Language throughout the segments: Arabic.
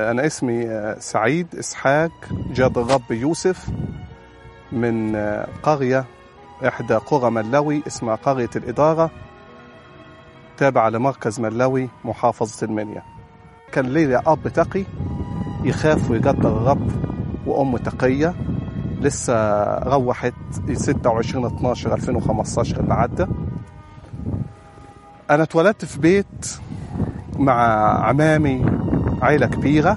أنا اسمي سعيد إسحاق جاد الرب يوسف من قرية إحدى قرى ملاوي اسمها قرية الإدارة تابعة لمركز ملاوي محافظة المنيا. كان لي أب تقي يخاف ويقدر الرب وأم تقية لسه روحت 26/12/2015 اللي عدى. أنا اتولدت في بيت مع عمامي عائلة كبيرة،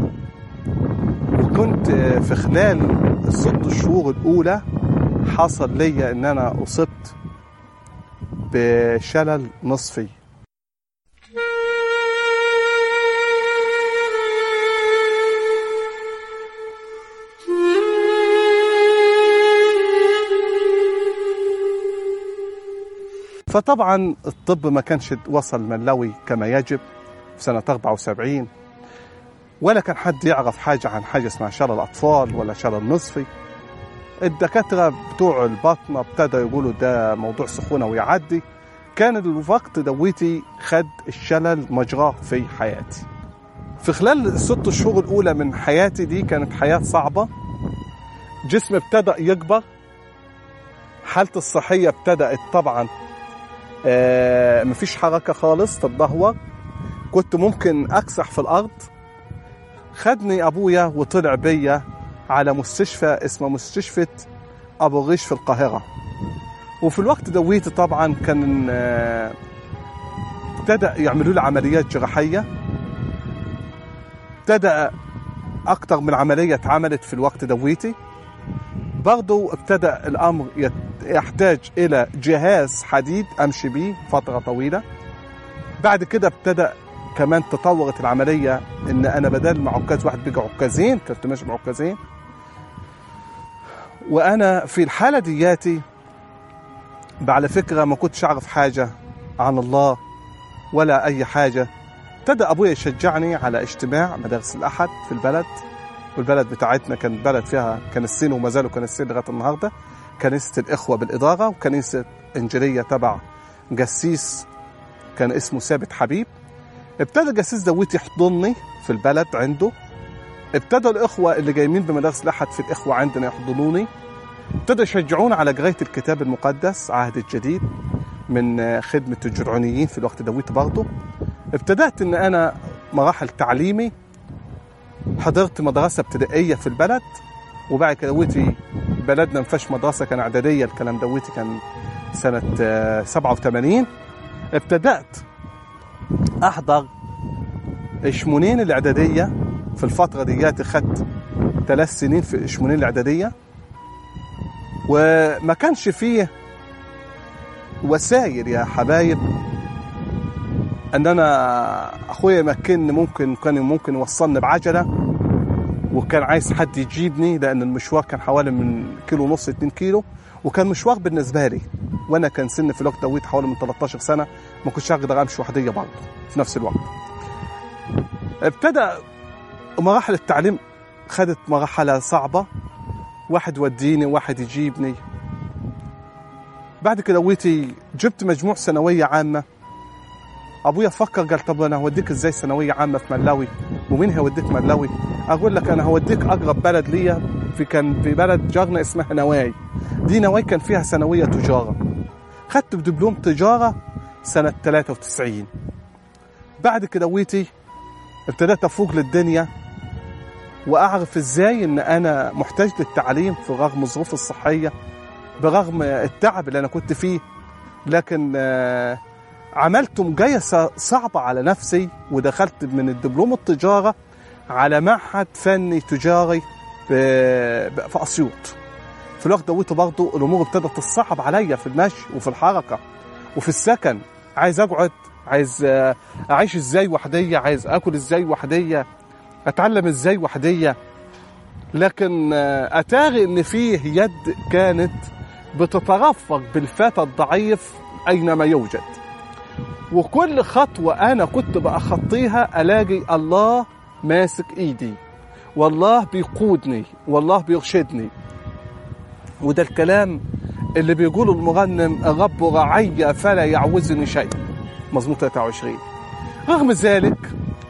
وكنت في خلال ال6 شهور الأولى حصل لي إن أنا أصبت بشلل نصفي. فطبعا الطب ما كانش وصل ملاوي كما يجب في سنة 74، ولا كان حد يعرف حاجة عن حاجة اسمها شلل أطفال ولا شلل نصفي. الدكاترة بتوع البطنة ابتدوا يقولوا ده موضوع سخونة ويعدي. كان الوقت دويتي خد الشلل مجراه في حياتي. في خلال ال6 شهور الأولى من حياتي دي كانت حياة صعبة. جسمي ابتدأ يكبر، حالتي الصحية ابتدأت طبعا مفيش حركة خالص، تتدهور، كنت ممكن أكسح في الأرض. خدني أبويا وطلع بيا على مستشفى اسمه مستشفى أبو الريش في القاهرة. وفي الوقت دويت طبعا كان ابتدأ يعملوا لي عمليات جراحية. ابتدأ أكتر من عملية اتعملت في الوقت دويتي. برضو ابتدأ الأمر يحتاج إلى جهاز حديد أمشي بيه فترة طويلة. بعد كده ابتدأ كمان تطورت العملية إن أنا بدل مع عكاز واحد بيجي عكازين، كنت ماشي بعكازين. وأنا في الحالة دياتي على فكرة ما كنتش أعرف حاجة عن الله ولا أي حاجة. ابتدى أبويا يشجعني على اجتماع مدارس الأحد في البلد، والبلد بتاعتنا كان بلد فيها كنيستين وما زالوا كنيستين لغاية النهاردة، كنيسة الإخوة بالإدارة وكنيسة إنجيلية تبع قسيس كان اسمه ثابت حبيب. ابتدى القسيس دويت يحضنني في البلد عنده. ابتدى الإخوة اللي جايين بمدارس الأحد في الإخوة عندنا يحضنوني. ابتدى يشجعون على قراية الكتاب المقدس عهد الجديد من خدمة الجرعونيين في الوقت دويت برضه. ابتدأت إن أنا مراحل تعليمي، حضرت مدرسة ابتدائية في البلد، وبعد كده دويتي بلدنا مفيش مدرسة كان إعدادية. الكلام دويتي كان سنة 87. ابتدأت أحضر إشمونين الإعدادية. في الفترة دياتي خدت 3 سنين في إشمونين الإعدادية، وما كانش فيه وسائل يا حبايب أن أنا أخويا مكن كان ممكن يوصلني بعجلة، وكان عايز حد يجيبني لأن المشوار كان حوالي من 1.5 2 كيلو، وكان مشوار بالنسبة لي. وأنا كان سني في الوقت دويت حوالي من 13 سنة، ما كنتش أقدر أمشي وحدية برضه في نفس الوقت. ابتدى مراحل التعليم خدت مرحلة صعبة، واحد وديني واحد يجيبني. بعد كده دويتي جبت مجموع ثانوية عامة. أبويا فكر قال طب أنا هوديك إزاي ثانوية عامة في ملاوي، ومين هوديك ملاوي؟ أقول لك أنا هوديك أقرب بلد ليا كان في بلد جارنا اسمها نواي. دي نواي كان فيها ثانوية تجارة. خدت بدبلوم تجارة سنة 93. بعد كده دويتي ابتدأت أفوق للدنيا وأعرف إزاي إن أنا محتاج للتعليم في رغم الظروف الصحية، برغم التعب اللي أنا كنت فيه. لكن عملت مجايسة صعبة على نفسي، ودخلت من الدبلوم التجارة على معهد فني تجاري في أسيوط. في الوقت دويته برضه الأمور ابتدت تصعب عليا في المشي وفي الحركة وفي السكن. عايز أقعد، عايز أعيش إزاي وحدية، عايز أكل إزاي وحدية، أتعلم إزاي وحدية. لكن أتاري إن فيه يد كانت بتترفق بالفتى الضعيف أينما يوجد، وكل خطوة أنا كنت بأخطيها ألاقي الله ماسك إيدي، والله بيقودني، والله بيرشدني. وده الكلام اللي بيقوله المرنم الرب رعي فلا يعوزني شيء، مزمور 23. رغم ذلك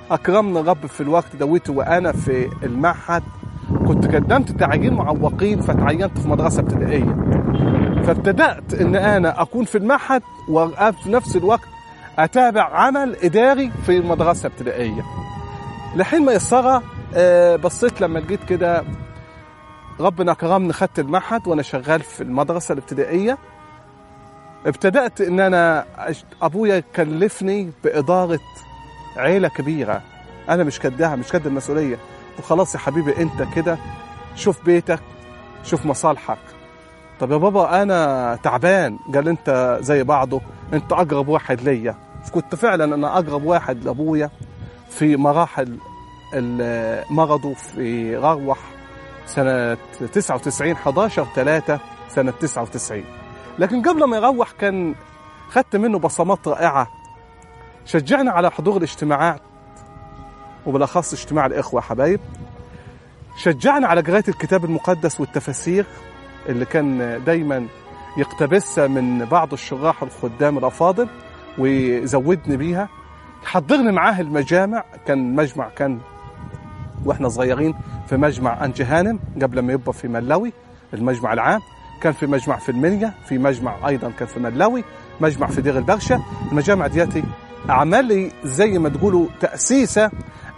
أكرمني الرب في الوقت دويته وأنا في المعهد. كنت قدمت تعيين معوقين فتعينت في مدرسة ابتدائية، فابتدأت إن أنا أكون في المعهد وفي نفس الوقت أتابع عمل إداري في مدرسة ابتدائية. لحين ما يسرى بصيت لما لقيت كده ربنا كرمني، خدت المعهد وأنا شغال في المدرسة الابتدائية. ابتدأت إن أنا أبويا كلفني بإدارة عيلة كبيرة، أنا مش قدها، مش قد المسؤولية. وخلاص يا حبيبي أنت كده شوف بيتك، شوف مصالحك. طب يا بابا أنا تعبان. قال أنت زي بعضه، أنت أقرب واحد ليا. كنت فعلا أنا أقرب واحد لأبويا في مراحل مرضه. في روح سنة 99 11/3 سنة 99. لكن قبل ما يروح كان خدت منه بصمات رائعة. شجعنا على حضور الاجتماعات، وبالأخص اجتماع الإخوة حبايب. شجعنا على قراءة الكتاب المقدس والتفاسير اللي كان دايما يقتبسها من بعض الشراح الخدام الأفاضل ويزودني بيها. حضرني معاه المجامع. كان مجمع كان واحنا صغيرين في مجمع أنجهانم قبل ما يبقى في ملاوي المجمع العام. كان في مجمع في المنيا، في مجمع أيضا كان في ملاوي، مجمع في دير البرشة. المجامع دياتي عمل لي زي ما تقولوا تأسيسة.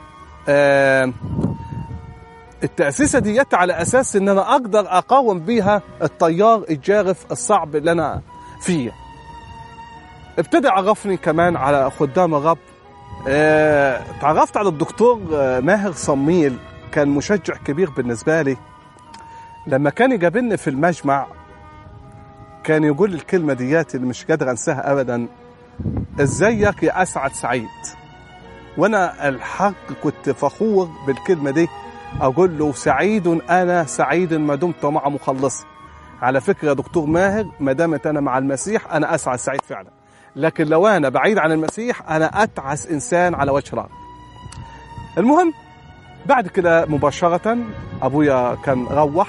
التأسيسة ديت على أساس إن أنا أقدر أقاوم بيها التيار الجارف الصعب اللي أنا فيه. ابتدى عرفني كمان على خدام الرب. تعرفت على الدكتور ماهر صميل، كان مشجع كبير بالنسبة لي. لما كان يقابلني في المجمع كان يقول الكلمة ديات اللي مش قادر أنساها أبدا: ازيك يا أسعد سعيد. وانا الحق كنت فخور بالكلمة دي، اقول له سعيد انا سعيد ما دمت مع مخلصي. على فكرة يا دكتور ماهر، ما دامت انا مع المسيح انا اسعد سعيد فعلا، لكن لو انا بعيد عن المسيح انا اتعس انسان على وجه الارض. المهم بعد كده مباشرة ابويا كان روح،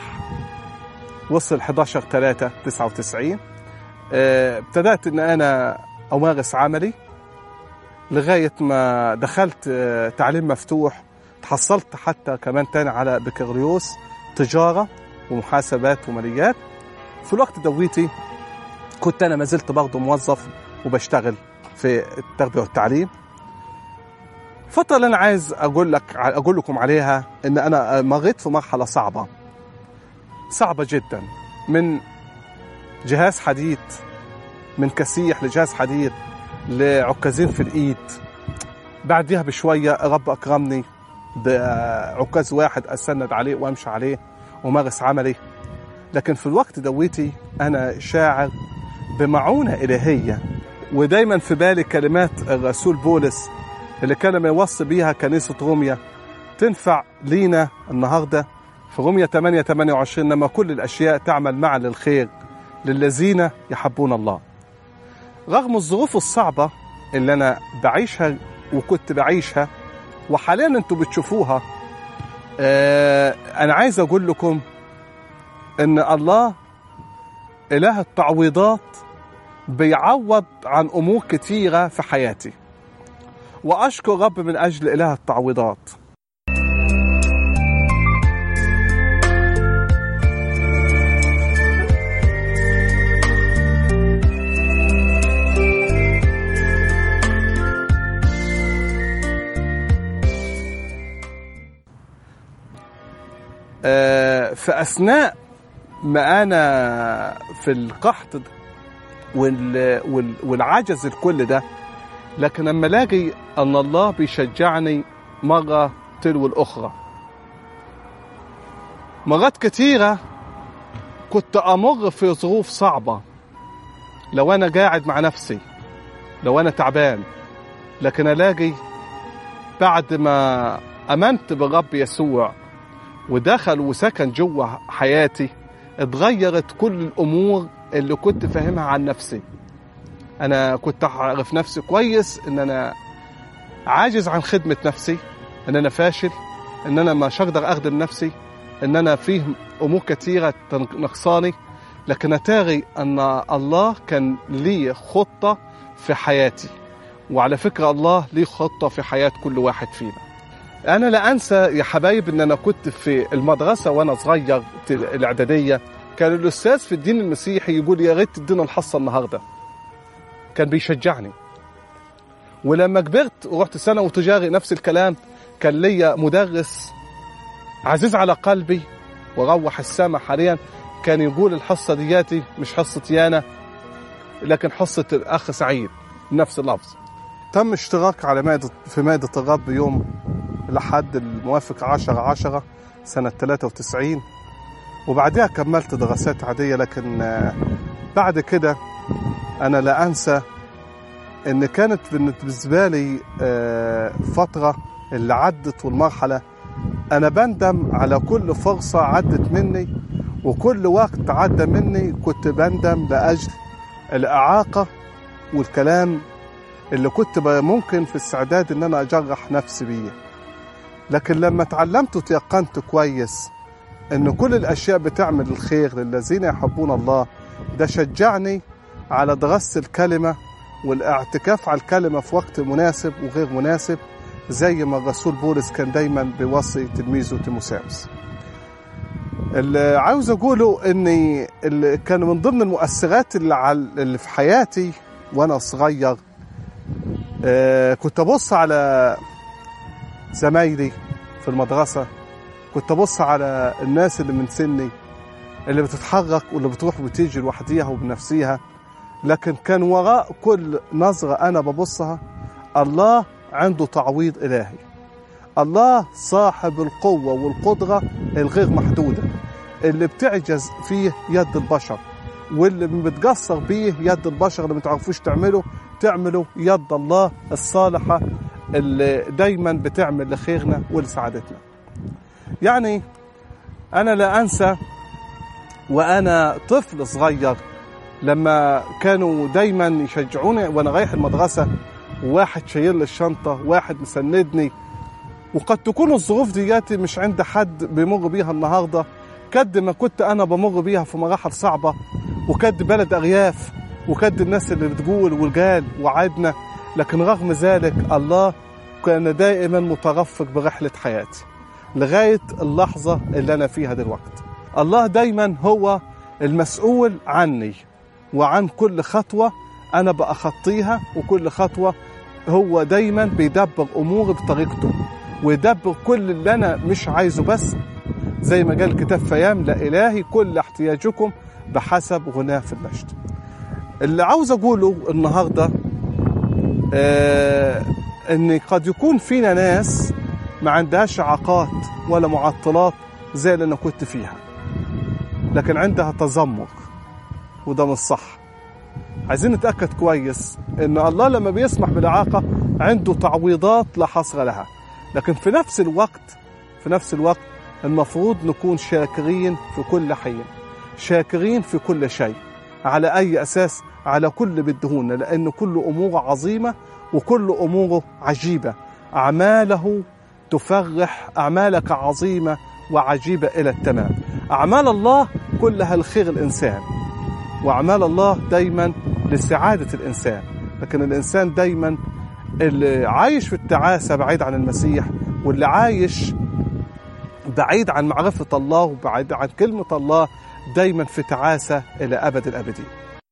وصل 11/3/99. ابتدأت ان انا أمارس عملي لغاية ما دخلت تعليم مفتوح. تحصلت حتى كمان تاني على بكالوريوس تجارة ومحاسبات وماليات. في الوقت دويتي كنت أنا ما زلت برضه موظف وبشتغل في التربية والتعليم. الفترة اللي أنا عايز أقول لكم عليها إن أنا مريت في مرحلة صعبة جدا، من جهاز حديد، من كسيح لجهاز حديد لعكازين في الإيد. بعدها بشوية رب أكرمني بعكاز واحد أسند عليه وأمشي عليه ومارس عملي. لكن في الوقت دويتي أنا شاعر بمعونة إلهية، ودايما في بالي كلمات الرسول بولس اللي كان يوصي بيها كنيسة روميا، تنفع لينا النهاردة في روميا 8:28: لما كل الأشياء تعمل معا للخير للذين يحبون الله. رغم الظروف الصعبة اللي أنا بعيشها وكنت بعيشها وحاليا أنتم بتشوفوها، أنا عايز أقول لكم إن الله إله التعويضات بيعوض عن أمور كتيرة في حياتي، وأشكر رب من أجل إله التعويضات. فأثناء ما أنا في القحط والعجز الكل ده، لكن لما الاقي أن الله بيشجعني مرة تلو الأخرى. مرات كتيرة كنت أمر في ظروف صعبة، لو أنا قاعد مع نفسي، لو أنا تعبان، لكن ألاقي بعد ما أمنت بالرب يسوع ودخل وسكن جوه حياتي، اتغيرت كل الأمور اللي كنت فاهمها عن نفسي. أنا كنت أعرف نفسي كويس إن أنا عاجز عن خدمة نفسي، إن أنا فاشل، إن أنا مش هقدر أخدم نفسي، إن أنا فيه أمور كتيرة نقصاني. لكن أتاري أن الله كان لي خطة في حياتي، وعلى فكرة الله ليه خطة في حياة كل واحد فينا. أنا لا أنسى يا حبايب إن أنا كنت في المدرسة وأنا صغير الإعدادية، كان الأستاذ في الدين المسيحي يقول يا ريت تدينا الحصة النهاردة، كان بيشجعني. ولما كبرت ورحت ثانوي تجاري نفس الكلام، كان ليا مدرس عزيز على قلبي وروح السما حاليا، كان يقول الحصة دياتي مش حصتي أنا لكن حصة الأخ سعيد، نفس اللفظ. تم اشتراك على في مائدة الرب يوم الأحد الموافق 10/10 سنة 93، وبعدها كملت دراسات عادية. لكن بعد كده أنا لا أنسى إن كانت بالنسبة لي فترة اللي عدت والمرحلة أنا بندم على كل فرصة عدت مني وكل وقت عدى مني، كنت بندم لأجل الإعاقة والكلام اللي كنت ممكن في استعداد إن أنا أجرح نفسي بيه. لكن لما اتعلمت وتيقنت كويس إن كل الأشياء بتعمل الخير للذين يحبون الله، ده شجعني على دراسة الكلمة والاعتكاف على الكلمة في وقت مناسب وغير مناسب، زي ما الرسول بولس كان دايما بيوصي تلميذه تيموثاوس. اللي عاوز أقوله إني اللي كان من ضمن المؤثرات اللي في حياتي وأنا صغير، كنت أبص على زمايلي في المدرسة، كنت أبص على الناس اللي من سني اللي بتتحرك واللي بتروح وتيجي لوحديها وبنفسيها، لكن كان وراء كل نظرة أنا ببصها الله عنده تعويض إلهي. الله صاحب القوة والقدرة الغير محدودة، اللي بتعجز فيه يد البشر، واللي بتقصر بيه يد البشر اللي ما تعرفوش تعمله يد الله الصالحة اللي دايما بتعمل لخيرنا ولسعادتنا. يعني أنا لا أنسى وأنا طفل صغير لما كانوا دايما يشجعوني وأنا رايح المدرسة، وواحد شايل لي الشنطة، واحد مسندني. وقد تكون الظروف دياتي مش عند حد بيمر بيها النهاردة كد ما كنت أنا بمر بيها في مراحل صعبة، وكد بلد أرياف، وكد الناس اللي بتقول والجال وعدنا. لكن رغم ذلك الله كان دائما مترفق برحلة حياتي لغاية اللحظة اللي أنا فيها دلوقتي. الله دايما هو المسؤول عني وعن كل خطوة أنا بأخطيها، وكل خطوة هو دايما بيدبر أموري بطريقته، ويدبر كل اللي أنا مش عايزه، بس زي ما قال الكتاب فيملأ إلهي كل احتياجكم بحسب غناه في المجد. اللي عاوز أقوله النهاردة إن قد يكون فينا ناس ما عندهاش إعاقات ولا معطلات زي اللي أنا كنت فيها، لكن عندها تذمر، وده مش صح. عايزين نتأكد كويس إن الله لما بيسمح بالإعاقة عنده تعويضات لا حصر لها، لكن في نفس الوقت المفروض نكون شاكرين في كل حين، شاكرين في كل شيء. على أي أساس؟ على كل بدهون، لأن كل أموره عظيمة وكل أموره عجيبة. أعماله تفرح، أعمالك عظيمة وعجيبة إلى التمام. أعمال الله كلها الخير الإنسان، وأعمال الله دايما لسعادة الإنسان. لكن الإنسان دايما اللي عايش في التعاسة بعيد عن المسيح، واللي عايش بعيد عن معرفة الله وبعيد عن كلمة الله، دايما في تعاسة إلى أبد الأبدين.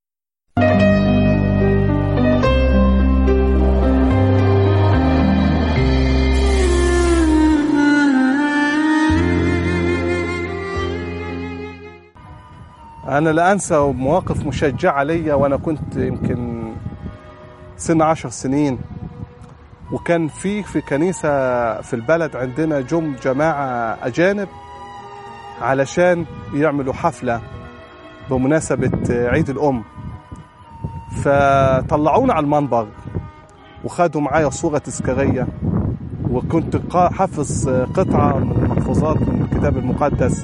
أنا لا أنسى مواقف مشجعة ليا وأنا كنت يمكن سن 10 سنين، وكان في كنيسة في البلد عندنا جماعة أجانب علشان يعملوا حفلة بمناسبة عيد الأم، فطلعونا على المنبر وخدوا معايا صورة تذكارية، وكنت حافظ قطعة من المحفوظات من الكتاب المقدس،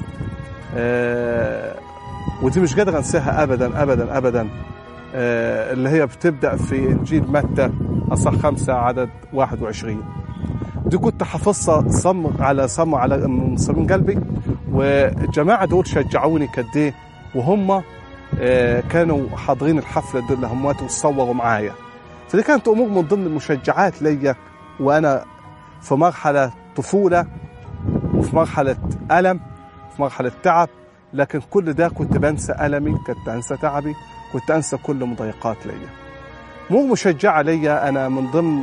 ودي مش قادر أنساها أبدا أبدا أبدا، اللي هي بتبدأ في إنجيل متى أصح 5 عدد 21. دي كنت حافظها صم على من صميم قلبي. والجماعة دول شجعوني كديه، وهم كانوا حاضرين الحفلة دول همات وصوروا معايا. فدي كانت أمور من ضمن المشجعات ليا وأنا في مرحلة طفولة وفي مرحلة ألم، في مرحلة تعب، لكن كل ده كنت بنسى ألمي، كنت أنسى تعبي، كنت أنسى كل مضايقات ليا. أمور مشجعة ليا أنا من ضمن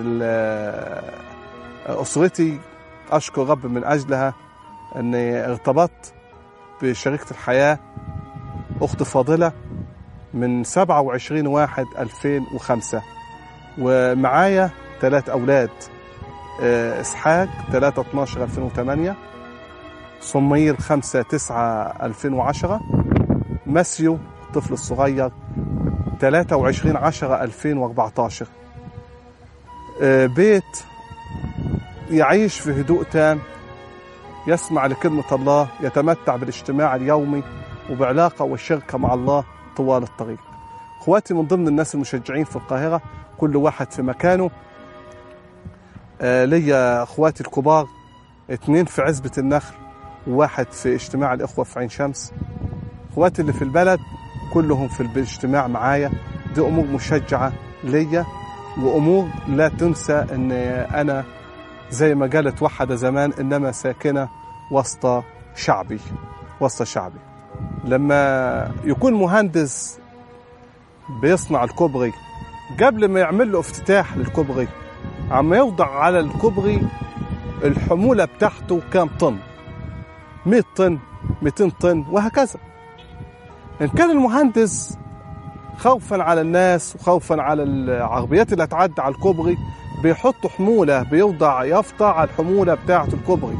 أسرتي أشكر رب من أجلها أني ارتبطت بشريكة الحياة أخت فاضلة من 27/1/2005 ومعايا 3 أولاد، إسحاق 3/12/2008، صمير 5/9/2010، ماسيو الطفل الصغير 23/10/2014. بيت يعيش في هدوء تام، يسمع لكلمة الله، يتمتع بالاجتماع اليومي وبعلاقة والشركة مع الله طوال الطريق. اخواتي من ضمن الناس المشجعين في القاهرة، كل واحد في مكانه. ليا اخواتي الكبار 2 في عزبة النخل و1 في اجتماع الإخوة في عين شمس. اخواتي اللي في البلد كلهم في الاجتماع معايا. دي أمور مشجعة ليا وأمور لا تنسى أن أنا زي ما قالت وحدة زمان إنما ساكنة وسط شعبي. لما يكون مهندس بيصنع الكوبري، قبل ما يعمل له افتتاح للكوبري عم يوضع على الكوبري الحمولة بتاعته كام طن، 100 طن 200 طن وهكذا. إن كان المهندس خوفا على الناس وخوفا على العربيات اللي هتعدي على الكوبري بيحط حمولة، بيوضع يافطة على الحمولة بتاعة الكوبري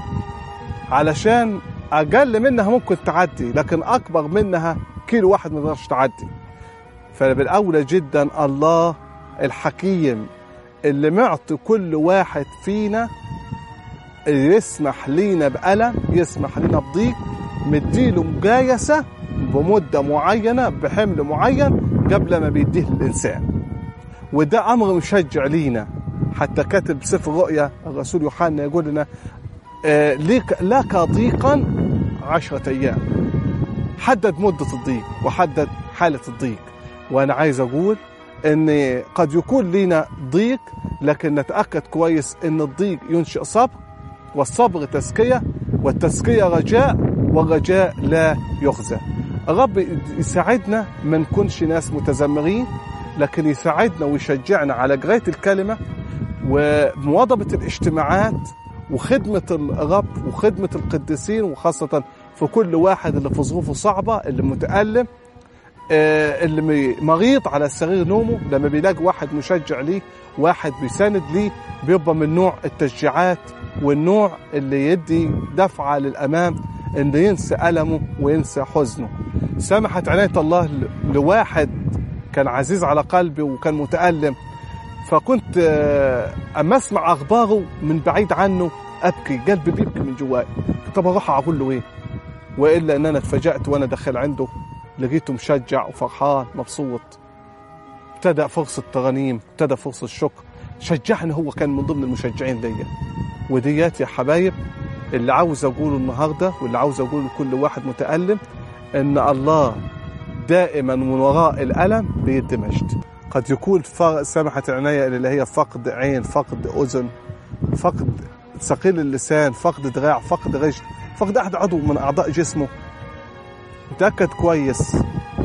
علشان أقل منها ممكن تعدي، لكن أكبر منها كيلو واحد ما تقدرش تعدي. فبالأولى جدا الله الحكيم اللي معطي كل واحد فينا يسمح لينا بألم، يسمح لينا بضيق، مديله مجايسة بمدة معينة بحمل معين قبل ما بيديه للإنسان. وده أمر مشجع لينا. حتى كاتب سفر الرؤيا الرسول يوحنا يقول لنا لك ضيقا 10 أيام. حدد مدة الضيق وحدد حالة الضيق. وأنا عايز أقول أن قد يكون لنا ضيق، لكن نتأكد كويس أن الضيق ينشئ صبر، والصبر تزكية، والتزكية رجاء، والرجاء لا يخزى. الرب يساعدنا ما نكونش ناس متذمرين، لكن يساعدنا ويشجعنا على قراءة الكلمة ومواظبة الاجتماعات وخدمة الرب وخدمة القديسين، وخاصة في كل واحد اللي في ظروفه صعبة، اللي متألم، اللي مريض على سرير نومه. لما بيلاقي واحد مشجع ليه، واحد بيساند ليه، بيبقى من نوع التشجيعات والنوع اللي يدي دفعة للأمام، إنه ينسى ألمه وينسى حزنه. سمحت عناية الله لواحد كان عزيز على قلبي وكان متألم، فكنت أما أسمع أخباره من بعيد عنه أبكي، قلبي بيبكي من جواي. طب أروح أقول له إيه؟ وإلا أن أنا اتفاجأت وأنا داخل عنده لقيته مشجع وفرحان مبسوط. ابتدأ فرصة ترانيم، ابتدأ فرصة شكر، شجعني. هو كان من ضمن المشجعين ليا. وديات يا حبايب اللي عاوز أقوله النهاردة، واللي عاوز أقوله لكل واحد متألم، إن الله دائما من وراء الألم بيدي مجد. قد يكون سمحة العناية اللي هي فقد عين، فقد أذن، فقد ثقيل اللسان، فقد دراع، فقد رجل، فقد أحد عضو من أعضاء جسمه. متأكد كويس،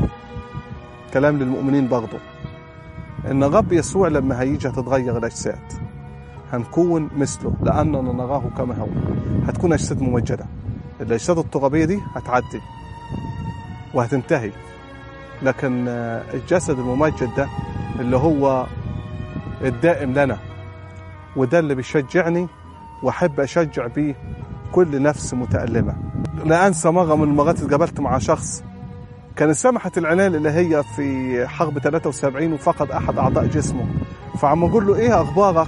كلام للمؤمنين برضو، إن الرب يسوع لما هيجي هتتغير الأجساد، هنكون مثله لأننا نراه كما هو. هتكون أجساد ممجدة. الأجساد الترابية دي هتعدي وهتنتهي، لكن الجسد الممجد ده اللي هو الدائم لنا، وده اللي بيشجعني وأحب أشجع بيه كل نفس متألمة. لا أنسى مرة من المرات اتقابلت مع شخص كان سمحت العناية اللي هي في حرب 73 وفقد أحد أعضاء جسمه. فعم أقول له إيه أخبارك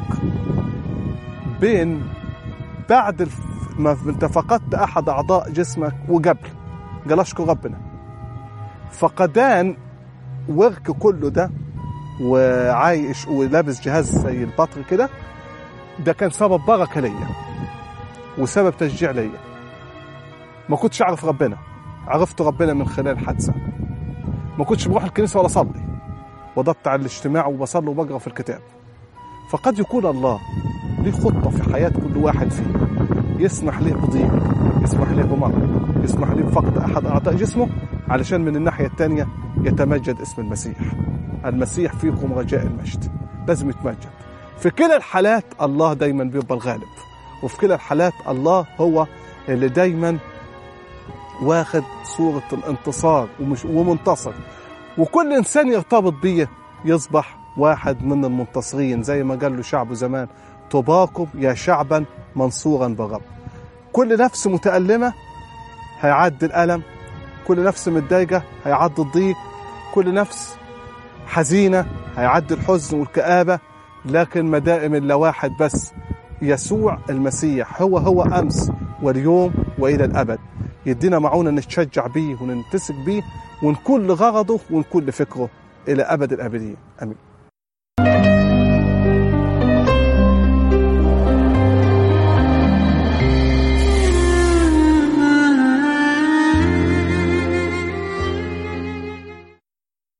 بين بعد ما انت فقدت أحد أعضاء جسمك وقبل؟ قال أشكر ربنا. فقدان ورك كله ده وعايش ولابس جهاز زي البطر كده، ده كان سبب بركة ليا وسبب تشجيع ليا. ما كنتش أعرف ربنا، عرفت ربنا من خلال حادثة. ما كنتش بروح الكنيسة ولا أصلي، وضبط على الاجتماع وبصلي وبقرأ في الكتاب. فقد يكون الله ليه خطة في حياة كل واحد فينا، يسمح له بضيق، يسمح له بمرض، يسمح له بفقد أحد أعضاء جسمه، علشان من الناحية الثانية يتمجد اسم المسيح. المسيح فيكم رجاء المجد، لازم يتمجد. في كلا الحالات الله دايما بيبقى الغالب، وفي كلا الحالات الله هو اللي دايما واخد صورة الانتصار ومنتصر، وكل إنسان يرتبط بيه يصبح واحد من المنتصرين، زي ما قال له شعبه زمان: طوباكم يا شعبا منصورا بالرب. كل نفس متألمة هيعدي الألم، كل نفس متضايقة هيعدي الضيق، كل نفس حزينة هيعدي الحزن والكآبة، لكن مدائم إلا واحد بس: يسوع المسيح هو أمس واليوم وإلى الأبد. يدينا معونة نتشجع بيه وننتسك بيه ونكون لغرضه ونكون لفكره إلى أبد الآبدين. آمين.